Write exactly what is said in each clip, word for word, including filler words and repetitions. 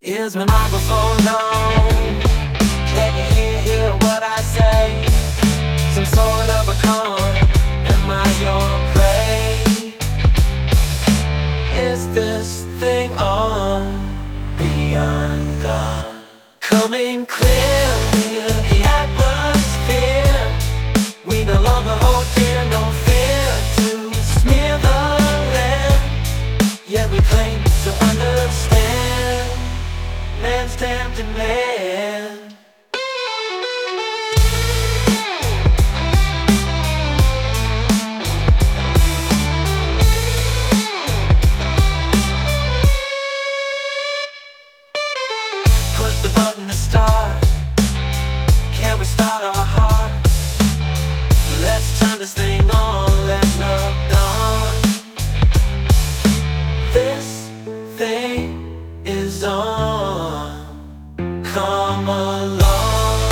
Is my microphone on? Can you hear, hear what I say? Some sort of a con, am I your prey? Is this thing on? Beyond gone. Coming clear, clear the atmosphere. We no longer hold fear, no fear to smear the land. Yet we claim to understand man's damn demand. Push the button to start. Can we start our hearts? Let's turn this thing on, let's knock dawn. This thing is on. Come along.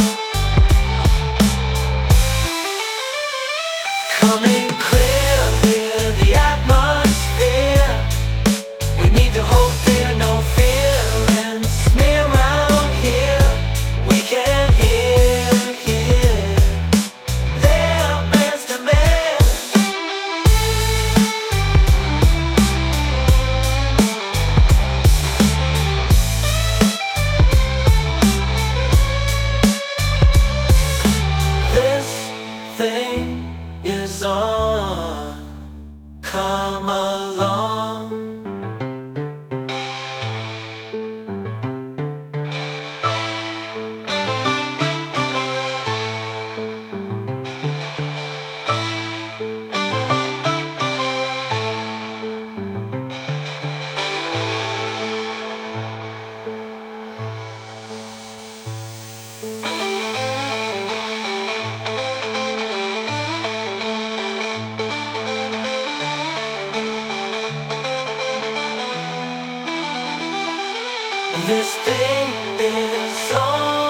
Coming clear, clear the atmosphere. We need to hold fear, no fear, and smear around here. We can hear, hear their man's demand. This thing is on. Come along. This thing is on.